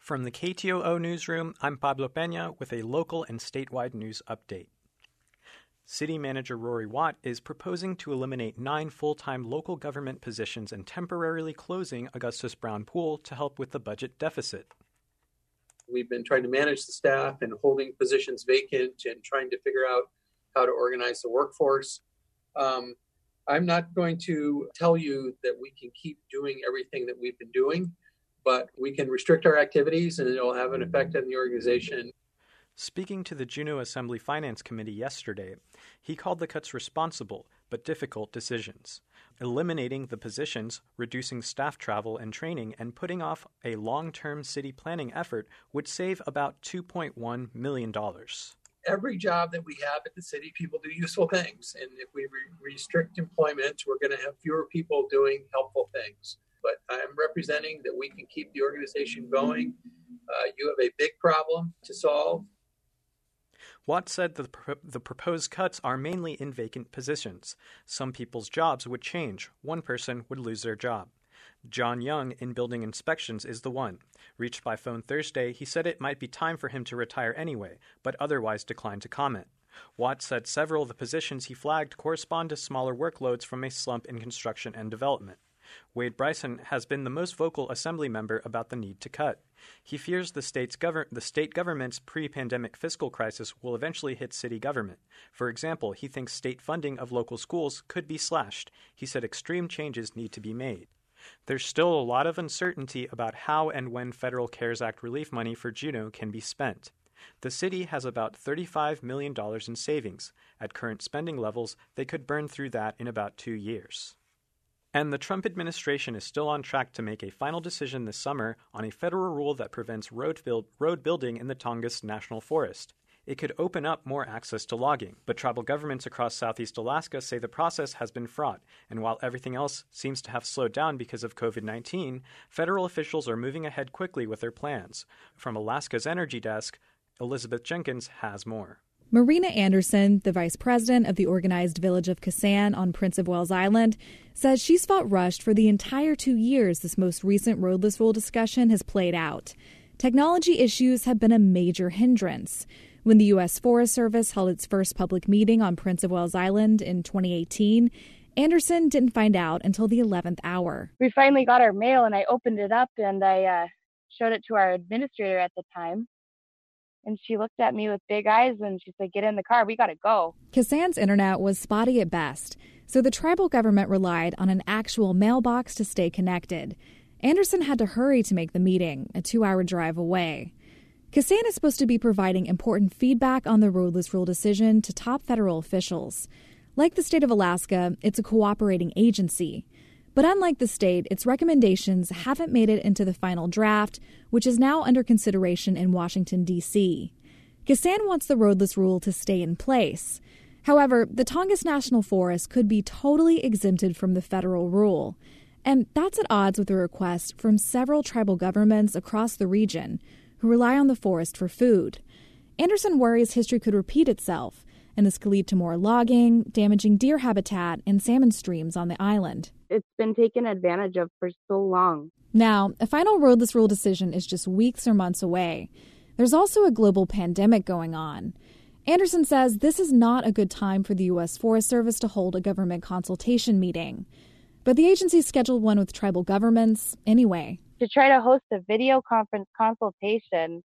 From the KTOO newsroom, I'm Pablo Peña with a local and statewide news update. City Manager Rory Watt is proposing to eliminate 9 full-time local government positions and temporarily closing Augustus Brown Pool to help with the budget deficit. We've been trying to manage the staff and holding positions vacant and trying to figure out how to organize the workforce. I'm not going to tell you that we can keep doing everything that we've been doing, but we can restrict our activities and it'll have an effect on the organization. Speaking to the Juneau Assembly Finance Committee yesterday, he called the cuts responsible but difficult decisions. Eliminating the positions, reducing staff travel and training, and putting off a long-term city planning effort would save about $2.1 million. Every job that we have at the city, people do useful things. And if we restrict employment, we're going to have fewer people doing helpful things. But I'm representing that we can keep the organization going. You have a big problem to solve. Watt said that the proposed cuts are mainly in vacant positions. Some people's jobs would change. One person would lose their job. John Young in building inspections is the one. Reached by phone Thursday, he said it might be time for him to retire anyway, but otherwise declined to comment. Watt said several of the positions he flagged correspond to smaller workloads from a slump in construction and development. Wade Bryson has been the most vocal assembly member about the need to cut. He fears the state government's pre-pandemic fiscal crisis will eventually hit city government. For example, he thinks state funding of local schools could be slashed. He said extreme changes need to be made. There's still a lot of uncertainty about how and when federal CARES Act relief money for Juneau can be spent. The city has about $35 million in savings. At current spending levels, they could burn through that in about 2 years. And the Trump administration is still on track to make a final decision this summer on a federal rule that prevents road building in the Tongass National Forest. It could open up more access to logging, but tribal governments across southeast Alaska say the process has been fraught, and while everything else seems to have slowed down because of COVID-19, federal officials are moving ahead quickly with their plans. From Alaska's Energy Desk, Elizabeth Jenkins has more. Marina Anderson, the vice president of the organized village of Kasan on Prince of Wales Island, says she's felt rushed for the entire 2 years this most recent roadless rule discussion has played out. Technology issues have been a major hindrance. When the U.S. Forest Service held its first public meeting on Prince of Wales Island in 2018, Anderson didn't find out until the 11th hour. We finally got our mail and I opened it up and I showed it to our administrator at the time. And she looked at me with big eyes and she said, "Get in the car, we got to go." Kasan's internet was spotty at best, so the tribal government relied on an actual mailbox to stay connected. Anderson had to hurry to make the meeting, a 2-hour drive away. Kasan is supposed to be providing important feedback on the roadless rule decision to top federal officials. Like the state of Alaska, it's a cooperating agency. But unlike the state, its recommendations haven't made it into the final draft, which is now under consideration in Washington, D.C. Kasan wants the roadless rule to stay in place. However, the Tongass National Forest could be totally exempted from the federal rule. And that's at odds with a request from several tribal governments across the region who rely on the forest for food. Anderson worries history could repeat itself, and this could lead to more logging, damaging deer habitat and salmon streams on the island. It's been taken advantage of for so long. Now, a final roadless rule decision is just weeks or months away. There's also a global pandemic going on. Anderson says this is not a good time for the U.S. Forest Service to hold a government consultation meeting. But the agency scheduled one with tribal governments anyway. To try to host a video conference consultation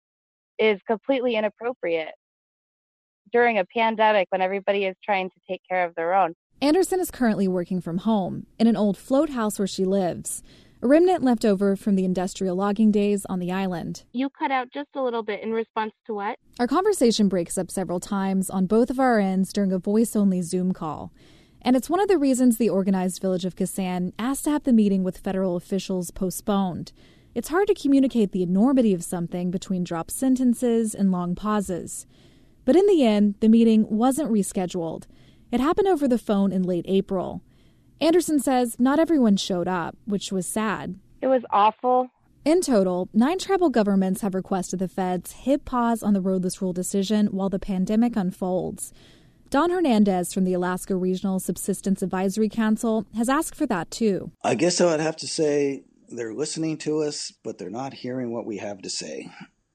is completely inappropriate during a pandemic when everybody is trying to take care of their own. Anderson is currently working from home in an old float house where she lives, a remnant left over from the industrial logging days on the island. You cut out just a little bit in response to what? Our conversation breaks up several times on both of our ends during a voice-only Zoom call. And it's one of the reasons the organized village of Kasan asked to have the meeting with federal officials postponed. It's hard to communicate the enormity of something between dropped sentences and long pauses. But in the end, the meeting wasn't rescheduled. It happened over the phone in late April. Anderson says not everyone showed up, which was sad. It was awful. In total, 9 tribal governments have requested the feds hit pause on the roadless rule decision while the pandemic unfolds. Don Hernandez from the Alaska Regional Subsistence Advisory Council has asked for that too. I guess I would have to say they're listening to us, but they're not hearing what we have to say,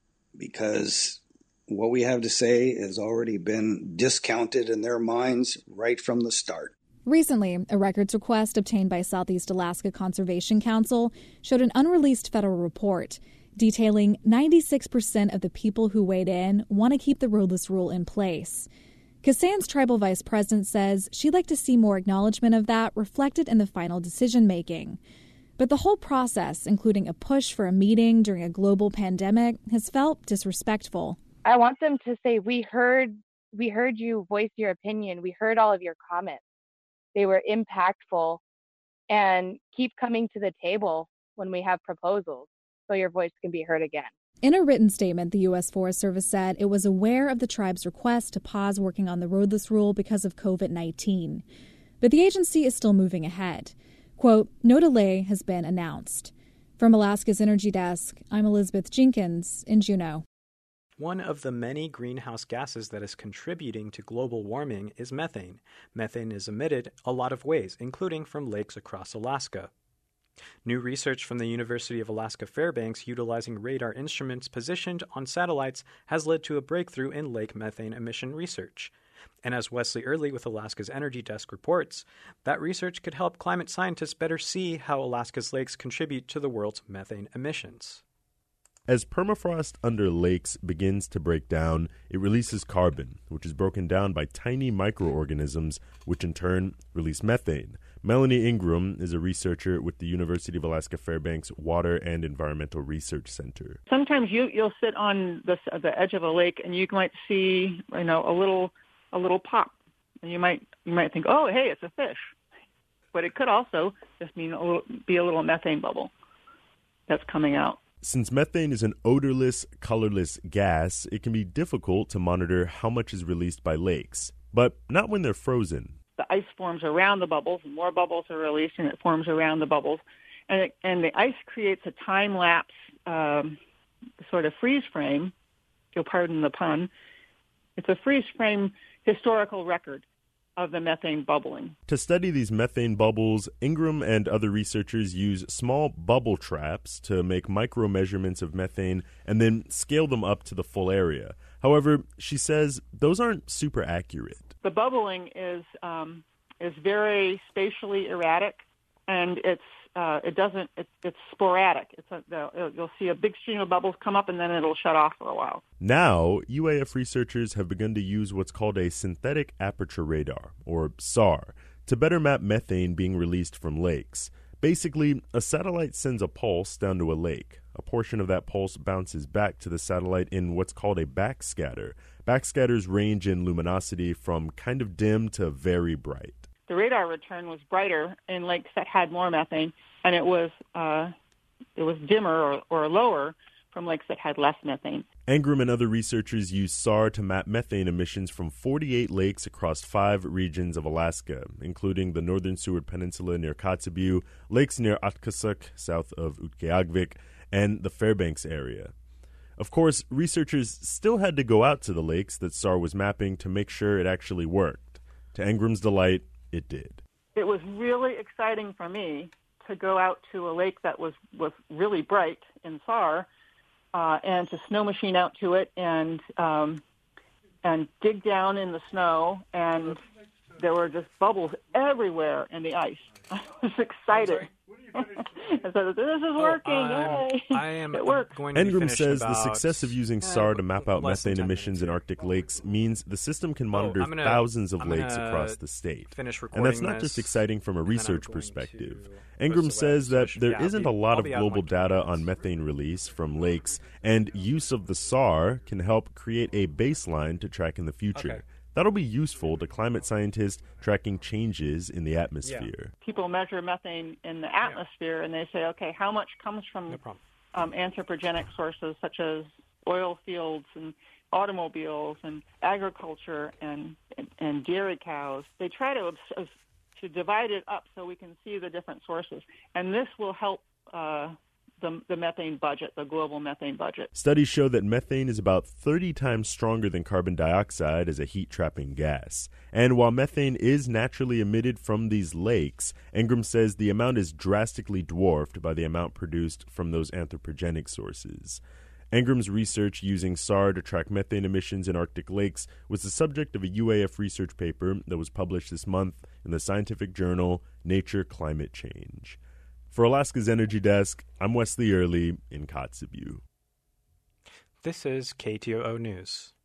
because what we have to say has already been discounted in their minds right from the start. Recently, a records request obtained by Southeast Alaska Conservation Council showed an unreleased federal report detailing 96% of the people who weighed in want to keep the roadless rule in place. Kasan's tribal vice president says she'd like to see more acknowledgement of that reflected in the final decision-making. But the whole process, including a push for a meeting during a global pandemic, has felt disrespectful. I want them to say, we heard you voice your opinion. We heard all of your comments. They were impactful, and keep coming to the table when we have proposals so your voice can be heard again. In a written statement, the U.S. Forest Service said it was aware of the tribe's request to pause working on the roadless rule because of COVID-19. But the agency is still moving ahead. Quote, no delay has been announced. From Alaska's Energy Desk, I'm Elizabeth Jenkins in Juneau. One of the many greenhouse gases that is contributing to global warming is methane. Methane is emitted a lot of ways, including from lakes across Alaska. New research from the University of Alaska Fairbanks utilizing radar instruments positioned on satellites has led to a breakthrough in lake methane emission research. And as Wesley Early with Alaska's Energy Desk reports, that research could help climate scientists better see how Alaska's lakes contribute to the world's methane emissions. As permafrost under lakes begins to break down, it releases carbon, which is broken down by tiny microorganisms, which in turn release methane. Melanie Ingram is a researcher with the University of Alaska Fairbanks Water and Environmental Research Center. Sometimes you'll sit on the edge of a lake and you might see, a little pop, and you might think, oh, hey, it's a fish, but it could also just be a little methane bubble that's coming out. Since methane is an odorless, colorless gas, it can be difficult to monitor how much is released by lakes, but not when they're frozen. The ice forms around the bubbles, and more bubbles are released, and it forms around the bubbles. And the ice creates a time-lapse sort of freeze frame, if you'll pardon the pun. It's a freeze frame historical record of the methane bubbling. To study these methane bubbles, Ingram and other researchers use small bubble traps to make micro measurements of methane and then scale them up to the full area. However, she says those aren't super accurate. The bubbling is very spatially erratic, and it's sporadic. You'll see a big stream of bubbles come up, and then it'll shut off for a while. Now, UAF researchers have begun to use what's called a synthetic aperture radar, or SAR, to better map methane being released from lakes. Basically, a satellite sends a pulse down to a lake. A portion of that pulse bounces back to the satellite in what's called a backscatter. Backscatters range in luminosity from kind of dim to very bright. The radar return was brighter in lakes that had more methane, and it was dimmer or lower from lakes that had less methane. Ingram and other researchers used SAR to map methane emissions from 48 lakes across 5 regions of Alaska, including the northern Seward Peninsula near Kotzebue, lakes near Atkasuk, south of Utqiagvik, and the Fairbanks area. Of course, researchers still had to go out to the lakes that SAR was mapping to make sure it actually worked. To Ingram's delight, it did. It was really exciting for me to go out to a lake that was really bright in SAR and to snow machine out to it and dig down in the snow, and there were just bubbles everywhere in the ice. I was excited. I said, this is working. Yay. It works. Ingram says the success of using SAR to map out methane emissions in Arctic lakes means the system can monitor thousands of lakes across the state. And that's not just exciting from a research perspective. Ingram says that there isn't a lot of global data on methane release from lakes, and use of the SAR can help create a baseline to track in the future. Okay. That'll be useful to climate scientists tracking changes in the atmosphere. People measure methane in the atmosphere, and they say, okay, how much comes from anthropogenic sources such as oil fields and automobiles and agriculture and dairy cows. They try to divide it up so we can see the different sources. And this will help the methane budget, the global methane budget. Studies show that methane is about 30 times stronger than carbon dioxide as a heat-trapping gas. And while methane is naturally emitted from these lakes, Engram says the amount is drastically dwarfed by the amount produced from those anthropogenic sources. Engram's research using SAR to track methane emissions in Arctic lakes was the subject of a UAF research paper that was published this month in the scientific journal Nature Climate Change. For Alaska's Energy Desk, I'm Wesley Early in Kotzebue. This is KTOO News.